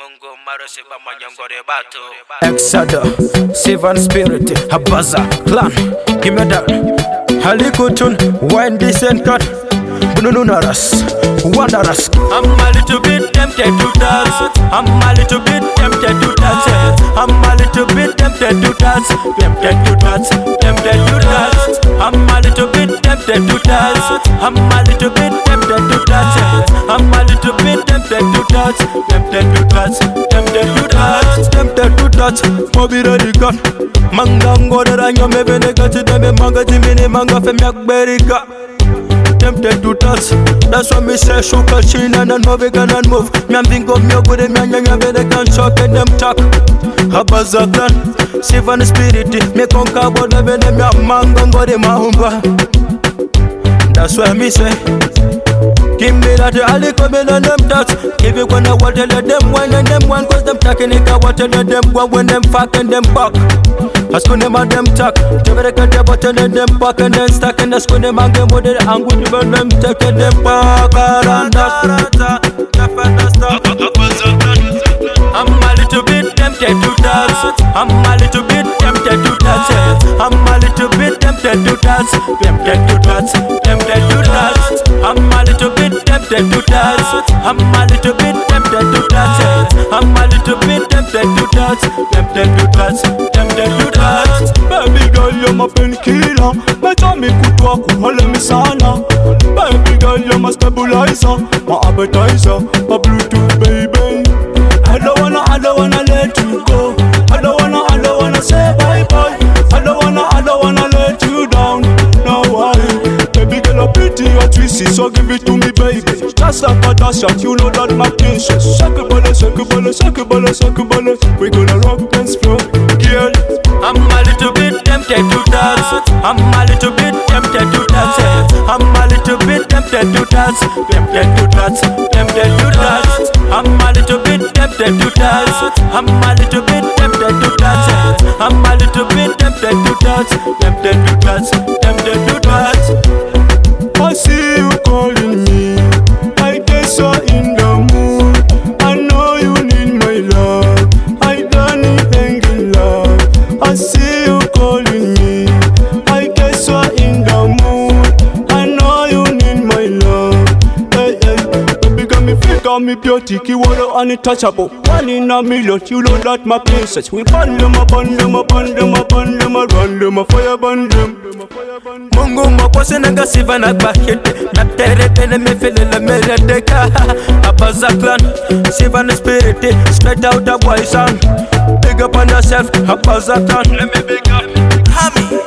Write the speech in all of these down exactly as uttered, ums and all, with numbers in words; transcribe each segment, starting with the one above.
Mungu marose ba manyongore bato Exada, Seven Spirit, Habaza, Clan, give me that. Halikutun, wine decent cut, Bununaras, Wandaras. I'm a little bit tempted to dance. I'm a little bit tempted to dance. I'm a little bit tempted to dance. Tempted to dance. Tempted to dance. I'm a little bit tempted to dance. I'm a little bit tempted to dance. I'm a little bit tempted to dance. Tempted to dance. Tempted to dance. Tempted to dance. Mobi ready gun. Manga ngorera nyome bene gati deme manga jimini manga fe myak berika. Tempted to dance, that's why me say shook a chin and no vegan and move. Me am think of me good me and you better can shock and them talk. Habaza Clan, Seven Spirit, me conquer but the venom me a mango go de mahumba. That's why me say, give me that alley come in and them touch. If you gonna water let them wine and them one cause them talking it got water let them go when them fuck and them back. As kun them and them talk, they better get the button and them back and then stack and that's kun them and them with it and good even them take and them back around that. I'm a little bit tempted to dance. I'm a little bit tempted to dance. I'm a little bit tempted to dance. Tempted to dance. Tempted to dance. I'm a little bit tempted to dance. I'm a little bit tempted to dance. I'm a little bit tempted to dance. Tempted to dance. Tempted to dance. Baby girl, you're my painkiller. Better me kutwa kuhole mi sana. Baby girl, you're my stabilizer, my appetizer, my Bluetooth baby. I don't wanna, I don't wanna let you go. I don't wanna, I don't wanna say bye bye. I don't wanna, I don't wanna let you down. No why? Baby girl, I pity your twisty, so give it to me, baby. Just like a dash shot, you know that my princess. Shake a bullet, shake a bullet, shake a bullet, shake a bullet. We gonna rock and flow, girl. I'm a little bit tempted to dance. I'm a little bit tempted to dance. I'm a little bit tempted to dance. Tempted to dance. Tempted to dance. I'm a little bit tempted to dance. I'm a little bit tempted to dance. I'm a little bit tempted to dance. Tempted to dance. Tempted to dance. I see you calling me. I guess you're in the mood. I know you need my love. I don't need hanging love. I see you calling me. I guess you're in the mood. I know you need my love. Hey, hey. Baby got me fake, got me beauty. Key water untouchable. One in a million, you know that my princess. We burn them, a burn them, a burn them, a burn them, a run them, a fire burn them. Mungu mwakwase nanga siva na bakete. Natere tene me feel la meredeka. Habaza Clan, Seven Spirit, straight out a boy sound. Big up on yourself, Habaza Clan. Let me big up. Hammy.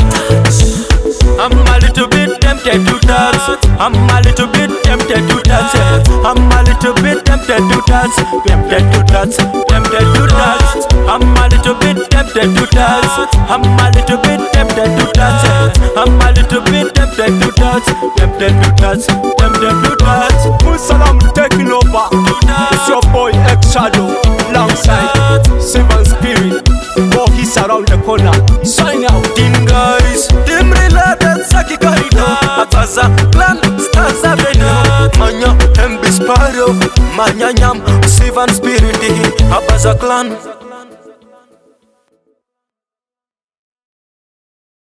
I'm a little bit tempted to dance. I'm a little bit tempted to dance. I'm a little bit tempted to dance. Tempted to dance. Tempted to dance. I'm a little bit tempted to dance. I'm a little bit tempted to dance. I'm a little bit tempted to dance. Tempted to dance. Tempted to dance. Musalam taking over. It's your boy Exado, alongside Seven Spirit. Oh, he's around the corner. Sign out. Team guys, team related, Saki Kaito, Habaza Clan, Stars Avenue, Manya, M B Sparrow, Manya Nyam, Seven Spirit, Habaza Clan.